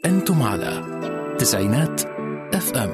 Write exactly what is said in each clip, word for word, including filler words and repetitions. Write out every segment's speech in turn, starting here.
أنتم على تسعينات اف ام.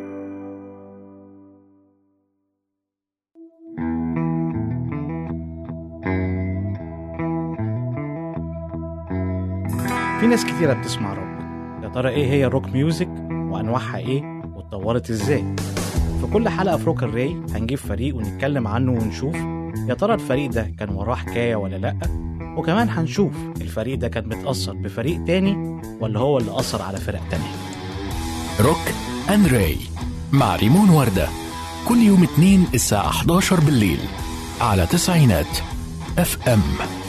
في ناس كتيرة بتسمع روك. يا ترى ايه هي الروك ميوزك وانواعها ايه واتطورت ازاي؟ في كل حلقة في روك الراي هنجيب فريق ونتكلم عنه ونشوف يا ترى الفريق ده كان وراه حكاية ولا لأ، وكمان هنشوف الفريق ده كان متأثر بفريق تاني ولا هو اللي أثر على فرق تانية. روك اند راي مع ريمون وردة كل يوم اثنين الساعة احد عشر بالليل على تسعينات اف ام.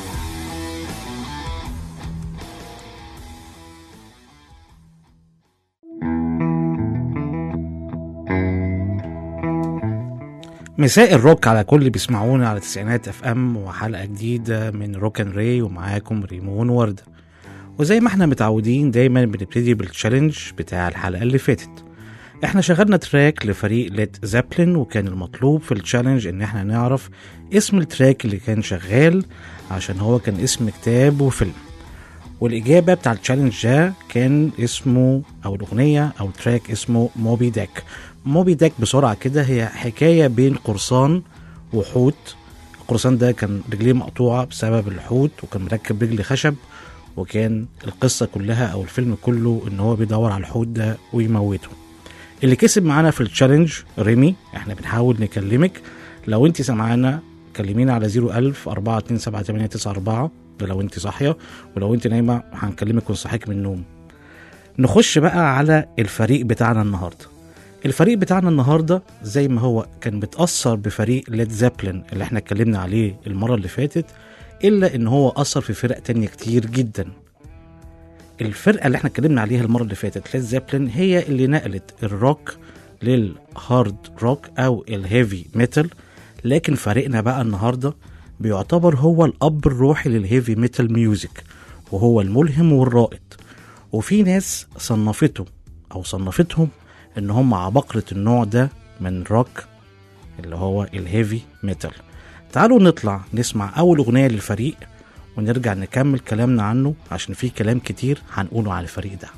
مساء الروك على كل اللي بيسمعونا على تسعينات اف ام وحلقة جديدة من روك اند راي، ومعاكم ريمون وردة. وزي ما احنا متعودين دايما بنبتدي بالتشالنج بتاع الحلقة اللي فاتت. احنا شغلنا تراك لفريق ليد زابلين، وكان المطلوب في التشالنج ان احنا نعرف اسم التراك اللي كان شغال عشان هو كان اسم كتاب وفيلم. والإجابة بتاع التشالنج ده كان اسمه أو الأغنية أو تراك اسمه موبي داك. موبي داك بسرعة كده هي حكاية بين قرصان وحوت. القرصان ده كان رجليه مقطوعة بسبب الحوت وكان مركب رجل خشب، وكان القصة كلها أو الفيلم كله إن هو بيدور على الحوت ده ويموته. اللي كسب معانا في التشالنج ريمي. احنا بنحاول نكلمك، لو انت سمعانا كلمينا على زيرو ألف أربعة اتنين سبعة تمانية تسعة أربعة لو انت صاحية، ولو انت نايمة هنكلمك ونصحيك من النوم. نخش بقى على الفريق بتاعنا النهاردة. الفريق بتاعنا النهاردة زي ما هو كان بتأثر بفريق ليد زابلين اللي احنا اتكلمنا عليه المرة اللي فاتت، إلا ان هو أثر في فرق تانية كتير جدا. الفرقة اللي احنا اتكلمنا عليها المرة اللي فاتت ليد زابلين هي اللي نقلت الروك للهارد روك أو الهيفي ميتال، لكن فريقنا بقى النهاردة بيعتبر هو الأب الروحي للهيفي ميتال ميوزك، وهو الملهم والرائد. وفي ناس صنفته أو صنفتهم إن هم عبقرة النوع ده من روك اللي هو الهيفي ميتال. تعالوا نطلع نسمع أول أغنية للفريق ونرجع نكمل كلامنا عنه، عشان فيه كلام كتير هنقوله على الفريق ده.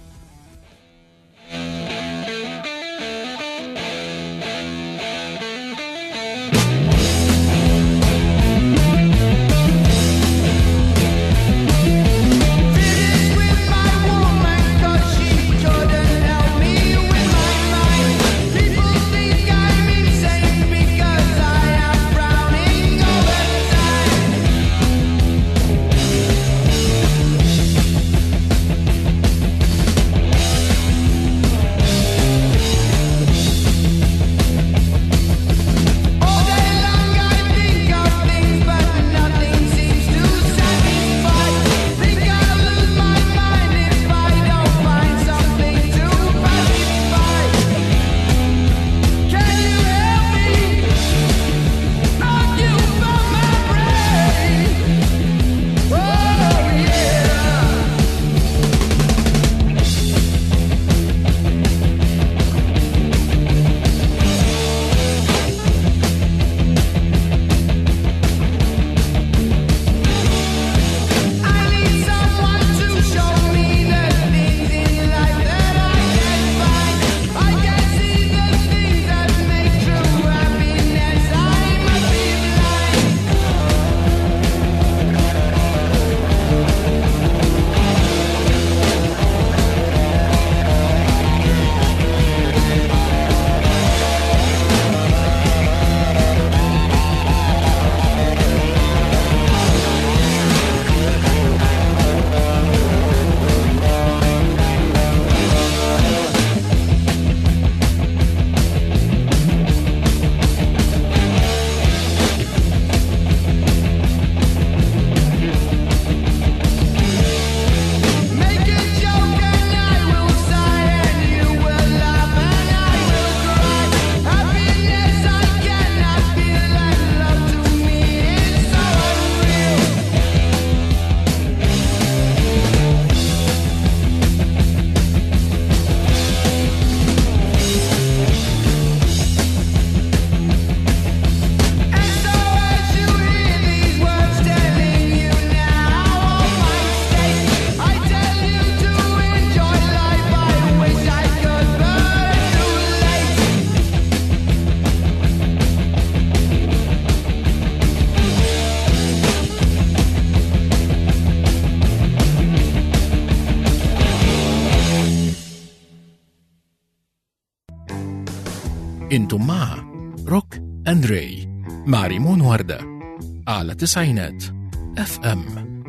انتم مع روك اند راي مع ريمون وردة على تسعينات اف ام.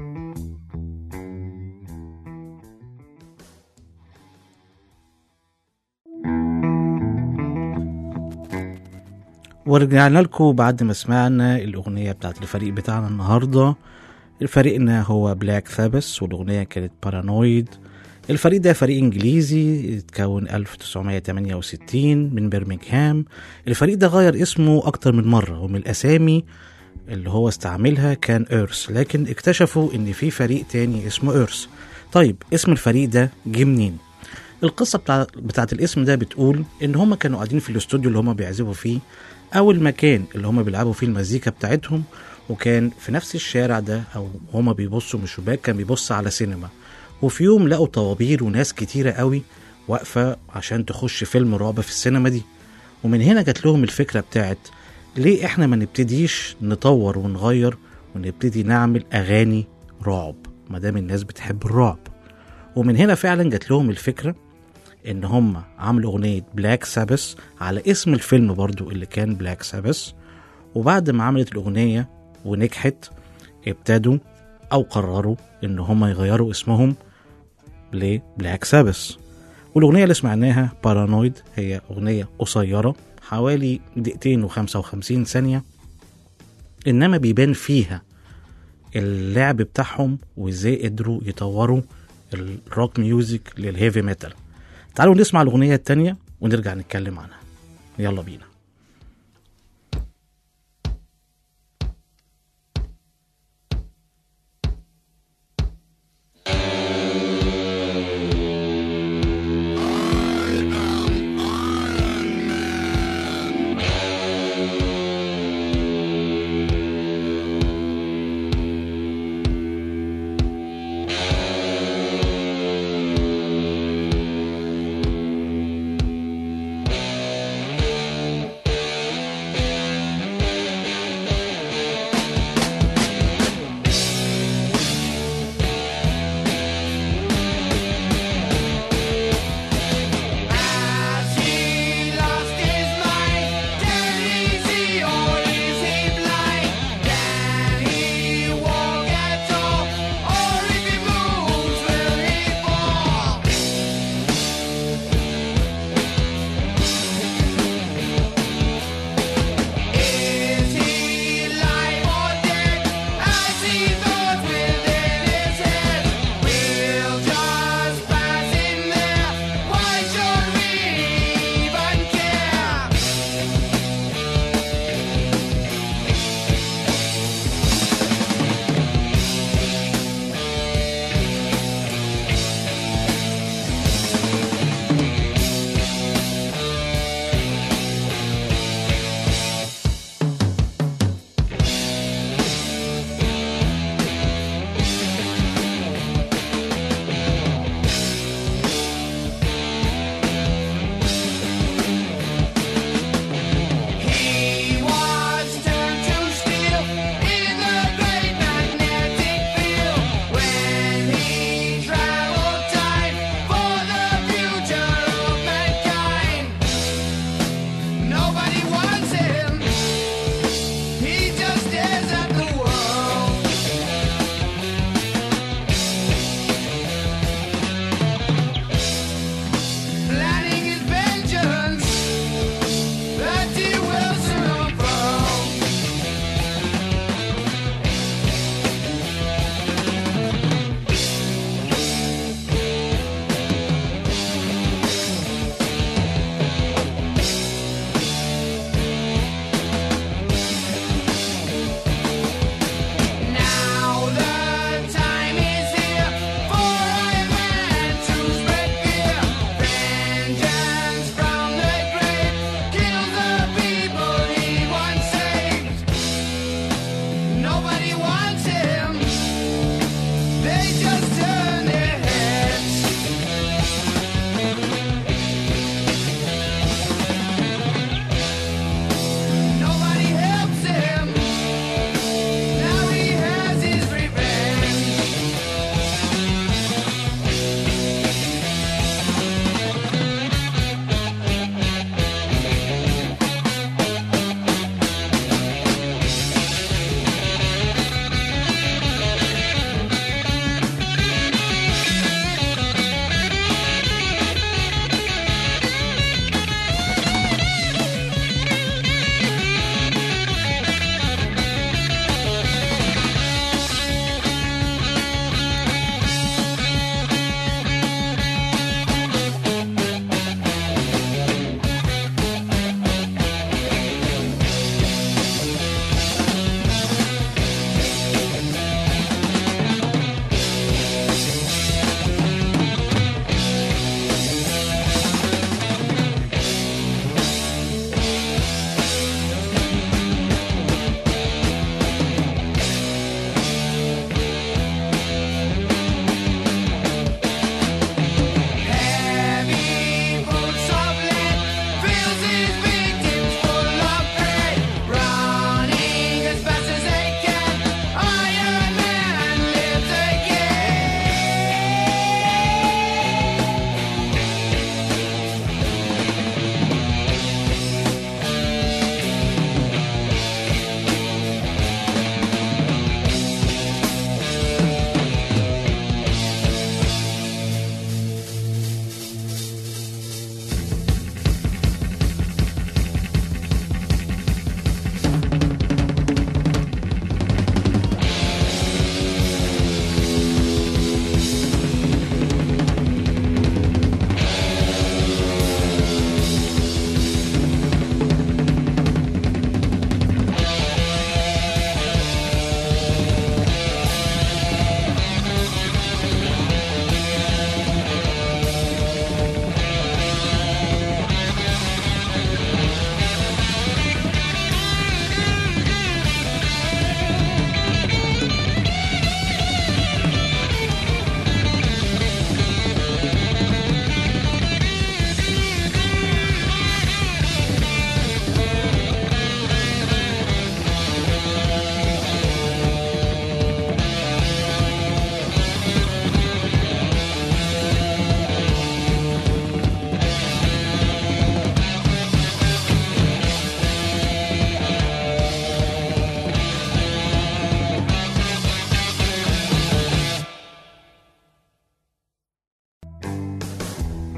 ورجعنا لكم بعد ما سمعنا الأغنية بتاعت الفريق بتاعنا النهاردة. فريقنا هو بلاك ثابس والأغنية كانت بارانويد. الفريق ده فريق إنجليزي اتكون ألف وتسعمية وتمانية وستين من برمنغهام. الفريق ده غير اسمه أكتر من مرة، ومن الأسامي اللي هو استعملها كان إيرث، لكن اكتشفوا إن في فريق تاني اسمه إيرث. طيب اسم الفريق ده جه منين؟ القصة بتاع بتاعت الاسم ده بتقول إن هما كانوا قاعدين في الاستوديو اللي هما بيعزفوا فيه، أو المكان اللي هما بيلعبوا فيه المزيكا بتاعتهم، وكان في نفس الشارع ده أو هما بيبصوا من الشباك كان بيبص على سينما. وفي يوم لقوا طوابير وناس كتيرة قوي واقفة عشان تخش فيلم رعب في السينما دي. ومن هنا جات لهم الفكرة بتاعت ليه احنا ما نبتديش نطور ونغير ونبتدي نعمل أغاني رعب مادام الناس بتحب الرعب. ومن هنا فعلا جات لهم الفكرة ان هم عملوا اغنية بلاك سابس على اسم الفيلم برضو اللي كان بلاك سابس. وبعد ما عملت الاغنية ونجحت ابتدوا او قرروا ان هم يغيروا اسمهم لبلاك سابس. والاغنية اللي سمعناها بارانويد هي اغنية قصيرة حوالي دقيقتين وخمسة وخمسين ثانية، انما بيبان فيها اللعب بتاعهم وازاي قدروا يطوروا الروك ميوزك للهيفي ميتال. تعالوا نسمع الأغنية التانية ونرجع نتكلم عنها. يلا بينا.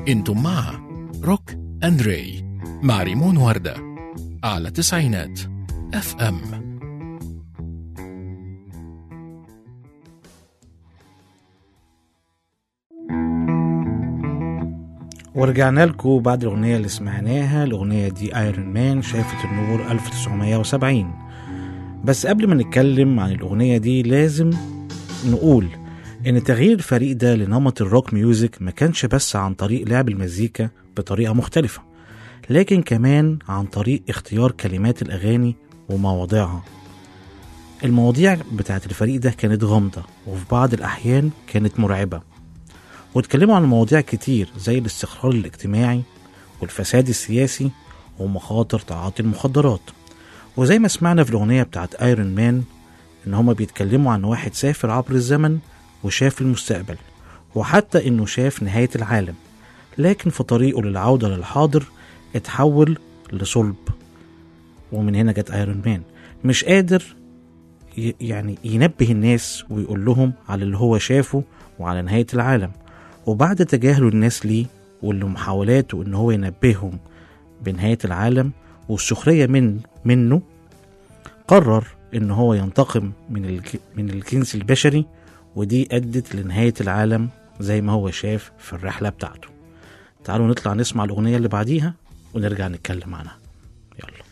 انتم مع روك اند راي مع ريمون وردة على تسعينات اف ام. ورجعنا لكم بعد الأغنية اللي سمعناها. الأغنية دي ايرون مان شافت النور ألف وتسعمية وسبعين. بس قبل ما نتكلم عن الأغنية دي لازم نقول إن تغيير الفريق ده لنمط الروك ميوزك ما كانش بس عن طريق لعب المزيكا بطريقة مختلفة، لكن كمان عن طريق اختيار كلمات الأغاني ومواضيعها. المواضيع بتاعت الفريق ده كانت غامضة وفي بعض الأحيان كانت مرعبة، واتكلموا عن مواضيع كتير زي الاستقرار الاجتماعي والفساد السياسي ومخاطر تعاطي المخدرات. وزي ما سمعنا في الأغنية بتاعت ايرون مان إن هما بيتكلموا عن واحد سافر عبر الزمن وشاف المستقبل، وحتى إنه شاف نهاية العالم، لكن في طريقه للعودة للحاضر اتحول لصلب. ومن هنا جت ايرون مان مش قادر يعني ينبه الناس ويقول لهم على اللي هو شافه وعلى نهاية العالم. وبعد تجاهله الناس ليه واللي محاولاته ان هو ينبههم بنهاية العالم والسخرية من منه، قرر ان هو ينتقم من الج... من الجنس البشري، ودي ادت لنهاية العالم زي ما هو شاف في الرحلة بتاعته. تعالوا نطلع نسمع الأغنية اللي بعديها ونرجع نتكلم عنها. يلا.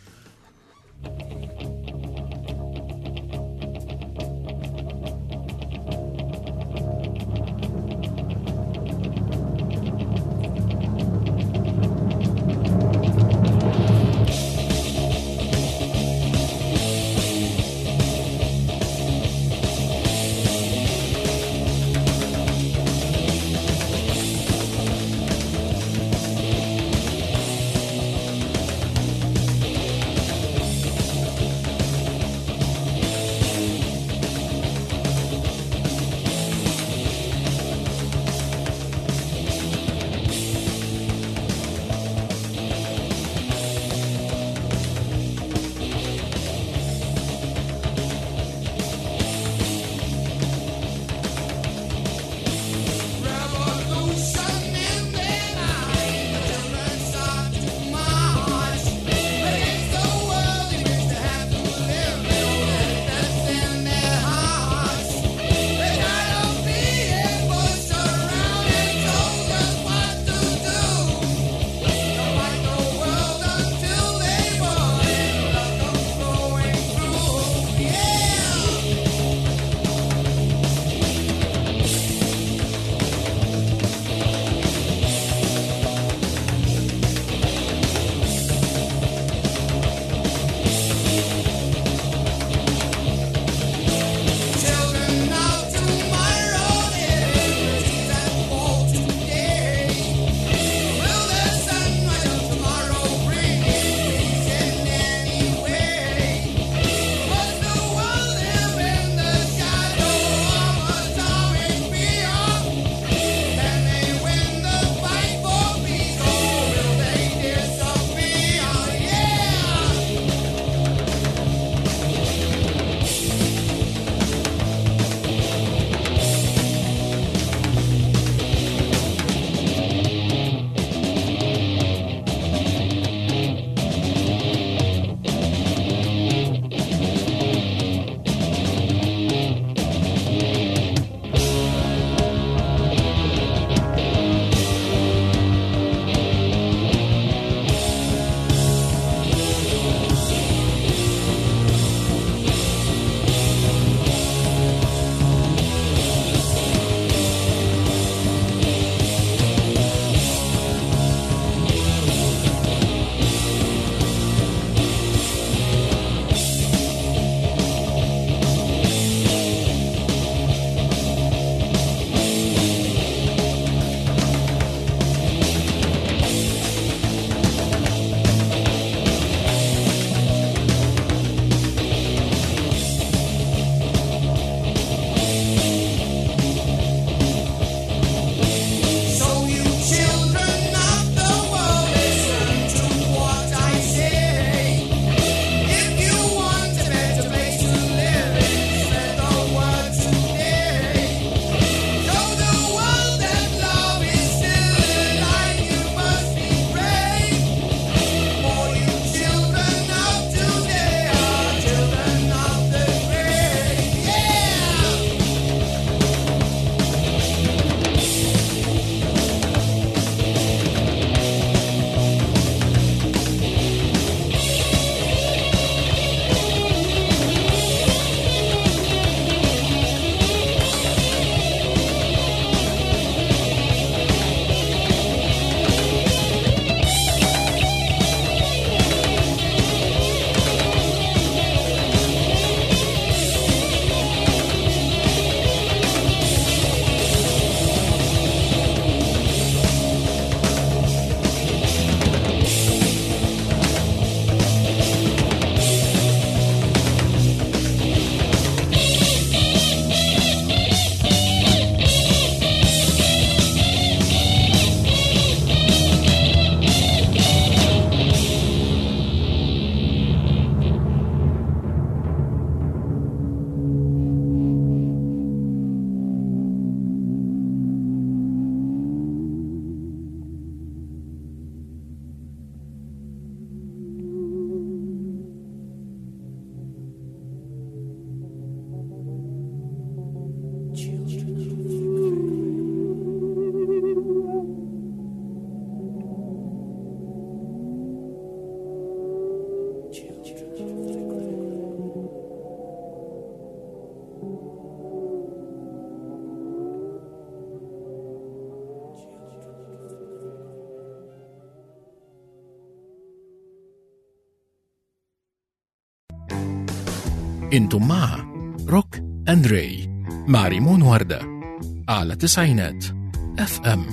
انتم مع روك اند راي مع ريمون وردة على تسعينات اف ام.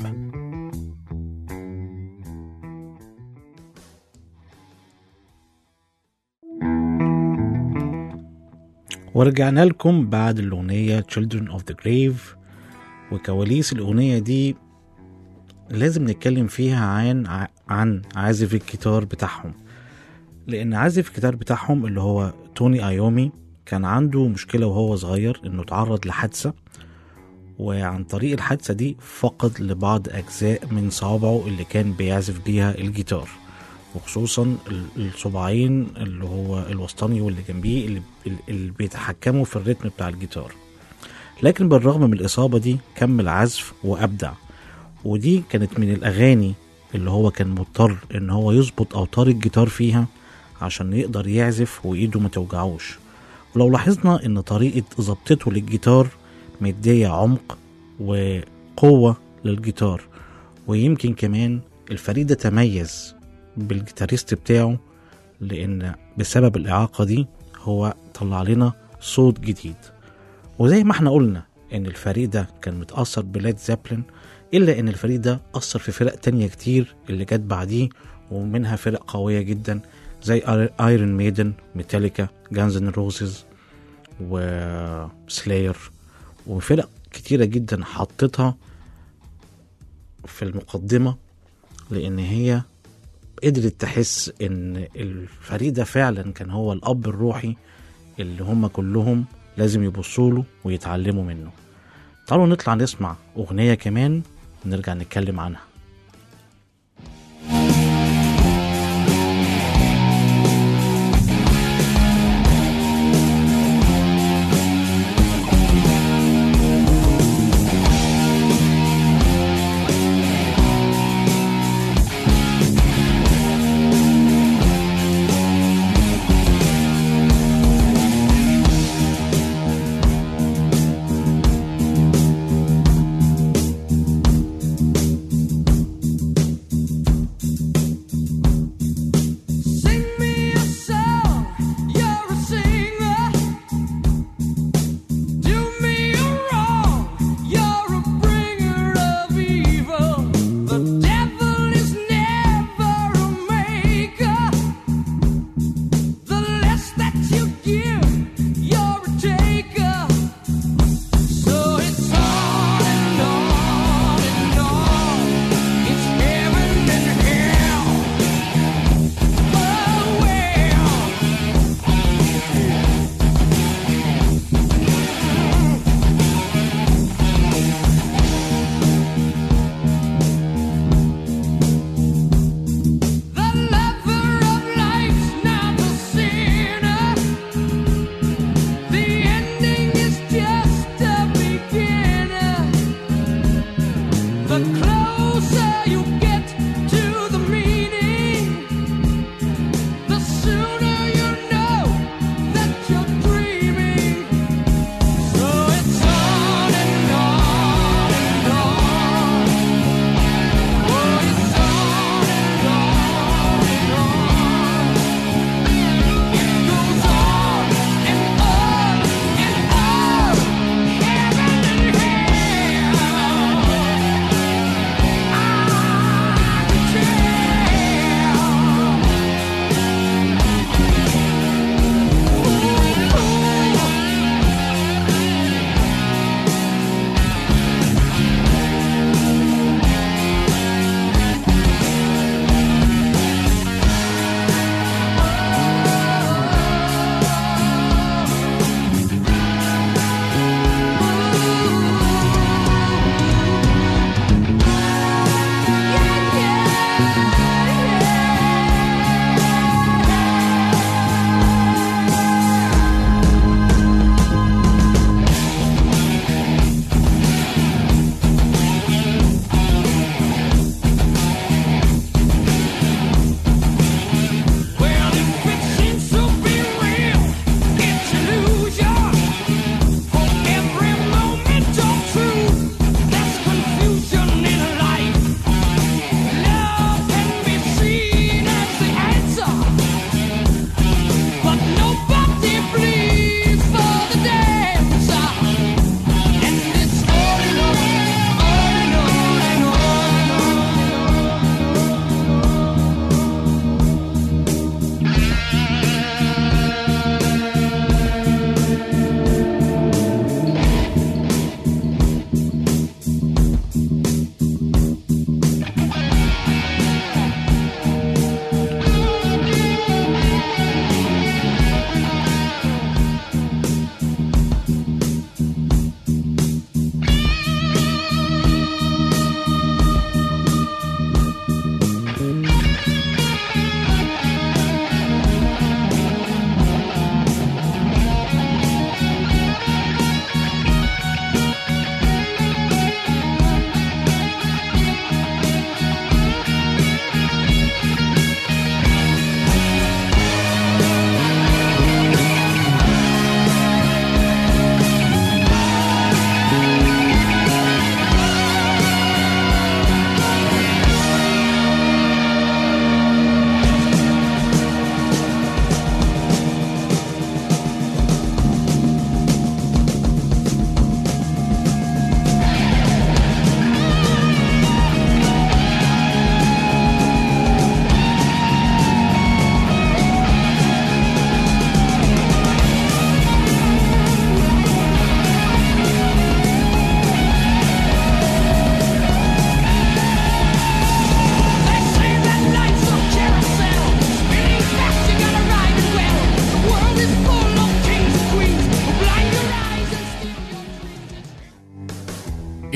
ورجعنا لكم بعد الأغنية Children of the Grave. وكواليس الأغنية دي لازم نتكلم فيها عن عن عازف الجيتار بتاعهم، لأن عازف الجيتار بتاعهم اللي هو توني آيومي كان عنده مشكلة وهو صغير، إنه تعرض لحادثة، وعن طريق الحادثة دي فقد لبعض أجزاء من صوابعه اللي كان بيعزف بيها الجيتار، وخصوصا الصباعين اللي هو الوسطاني واللي جنبيه اللي, اللي بيتحكموا في الريتم بتاع الجيتار. لكن بالرغم من الإصابة دي كمل عزف وأبدع، ودي كانت من الأغاني اللي هو كان مضطر إن هو يظبط أوتار الجيتار فيها عشان يقدر يعزف وإيده ما توجعوش. ولو لاحظنا إن طريقة ضبطته للجيتار مدية عمق وقوة للجيتار، ويمكن كمان الفريق ده تميز بالجيتاريست بتاعه، لأن بسبب الإعاقة دي هو طلع لنا صوت جديد. وزي ما احنا قلنا إن الفريق ده كان متأثر بليد زابلين، إلا إن الفريق ده أثر في فرق تانية كتير اللي جت بعديه، ومنها فرق قوية جدا زي ايرون ميدن، ميتاليكا، جانز اند روزز، وسلاير، وفرق كتيرة جدا حطتها في المقدمة، لأن هي قدرت تحس إن الفريق ده فعلا كان هو الأب الروحي اللي هم كلهم لازم يبصوله ويتعلموا منه. تعالوا نطلع نسمع أغنية كمان ونرجع نتكلم عنها.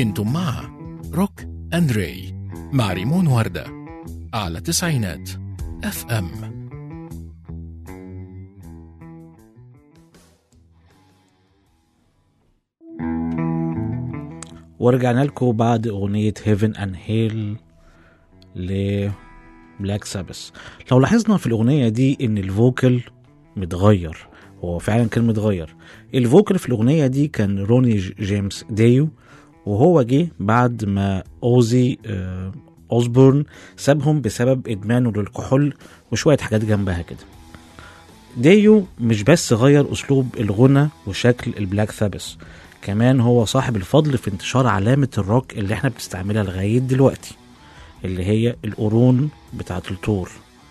انتم مع روك اند راي مع ريمون وردة على تسعينات اف ام. ورجعنا لكم بعد اغنية هيفن اند هيل لبلاك سابث. لو لاحظنا في الاغنية دي ان الفوكل متغير، هو فعلا كان متغير. الفوكل في الاغنية دي كان روني جيمس ديو، وهو جه بعد ما اوزي اوزبورن سابهم بسبب ادمانه للكحول وشوية حاجات جنبها كده. ديو مش بس غير اسلوب الغنى وشكل البلاك سابث، كمان هو صاحب الفضل في انتشار علامة الروك اللي احنا بنستعملها لغاية دلوقتي، اللي هي القرون بتاعة التور.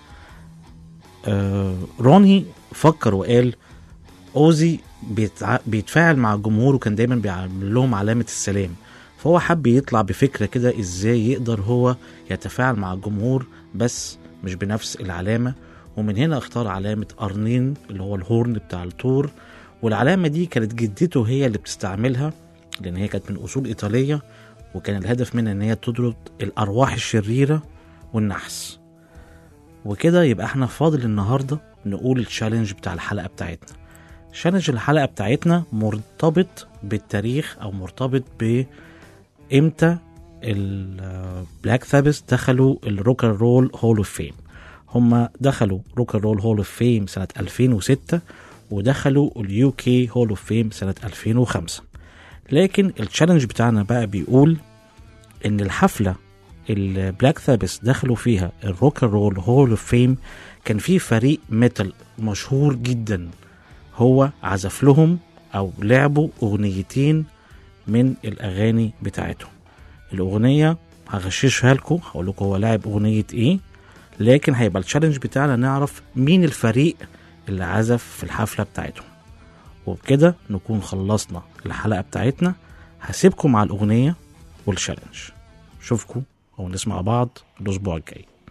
آه روني فكر وقال اوزي بيتع... بيتفاعل مع الجمهور وكان دايما بيعمل لهم علامة السلام، فهو حب يطلع بفكرة كده ازاي يقدر هو يتفاعل مع الجمهور بس مش بنفس العلامة. ومن هنا اختار علامة قرنين اللي هو الهورن بتاع التور، والعلامة دي كانت جدته هي اللي بتستعملها لان هي كانت من اصول ايطالية، وكان الهدف منها ان هي تطرد الارواح الشريرة والنحس. وكده يبقى احنا فاضل النهاردة نقول التشالنج بتاع الحلقة بتاعتنا. تشالنج الحلقة بتاعتنا مرتبط بالتاريخ او مرتبط بامتى البلاك سابث دخلوا الروك اند رول هول اوف فيم. هم دخلوا روك اند رول هول اوف فيم سنة ألفين وستة، ودخلوا اليو كي هول اوف فيم سنة ألفين وخمسة. لكن التشالنج بتاعنا بقى بيقول ان الحفلة البلاك سابث دخلوا فيها الروك اند رول هول اوف فيم كان في فريق ميتال مشهور جدا هو عزف لهم او لعبوا اغنيتين من الاغاني بتاعتهم. الاغنية هغششها لكم، هقول لكم هو لعب اغنية ايه، لكن هيبقى التشالنج بتاعنا نعرف مين الفريق اللي عزف في الحفلة بتاعتهم. وبكده نكون خلصنا الحلقة بتاعتنا. هسيبكم مع الأغنية والتشالنج، شوفكم أو نسمع بعض الأسبوع الجاي.